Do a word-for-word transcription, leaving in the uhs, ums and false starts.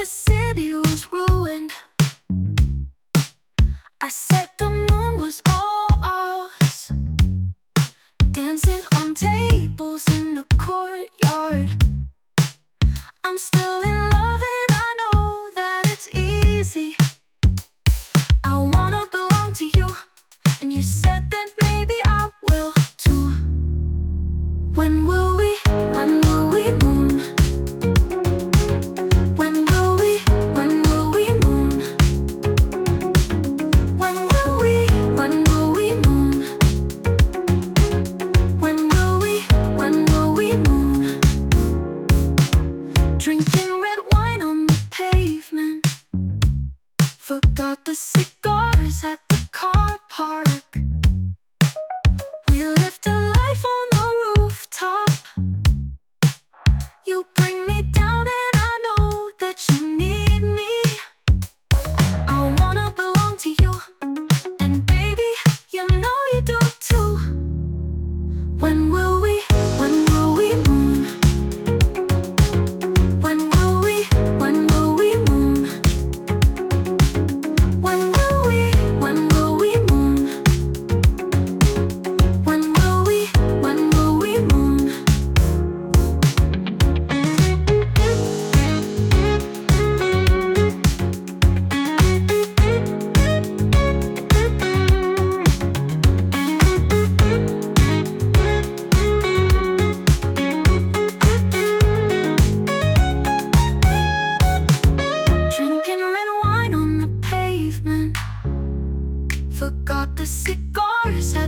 the city was ruined. I said the moon was all ours, dancing on tables in the courtyard. I'm still in love and I know that it's easy. I wanna belong to you, and you said that maybe I will too. When will we, when will we moon? When will we, when will we moon? When will we, when will we moon? When will we, when will we moon? Drinking red wine on the pavement, forgot the cigars at the car park. We lived a life on the rooftop. You bring me down and I know that you need me. I wanna belong to you, and baby, you know you do too. When will we, when will we moon? When will we, when will we moon? When will we, when will we moon? When will we, when will we moon? Drinking red wine on the pavement, forgot the cigars